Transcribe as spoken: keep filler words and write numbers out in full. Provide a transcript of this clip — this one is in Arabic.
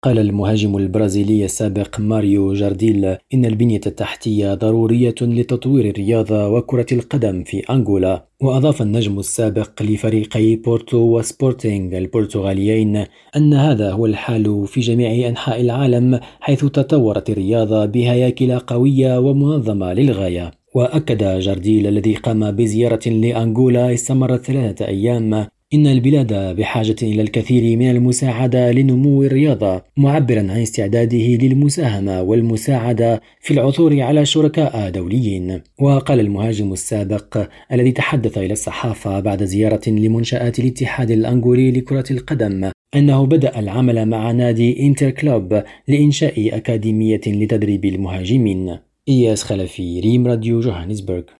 قال المهاجم البرازيلي السابق ماريو جارديل إن البنية التحتية ضرورية لتطوير الرياضة وكرة القدم في أنغولا. وأضاف النجم السابق لفريقي بورتو وسبورتينغ البرتغاليين أن هذا هو الحال في جميع أنحاء العالم، حيث تطورت الرياضة بهياكل قوية ومنظمة للغاية. وأكد جارديل الذي قام بزيارة لأنغولا استمرت ثلاثة أيام إن البلاد بحاجة إلى الكثير من المساعدة لنمو الرياضة، معبرا عن استعداده للمساهمة والمساعدة في العثور على شركاء دوليين. وقال المهاجم السابق الذي تحدث إلى الصحافة بعد زيارة لمنشآت الاتحاد الأنغولي لكرة القدم أنه بدأ العمل مع نادي إنتر كلوب لإنشاء أكاديمية لتدريب المهاجمين. إياس خلفي، ريم راديو، جوهانسبرغ.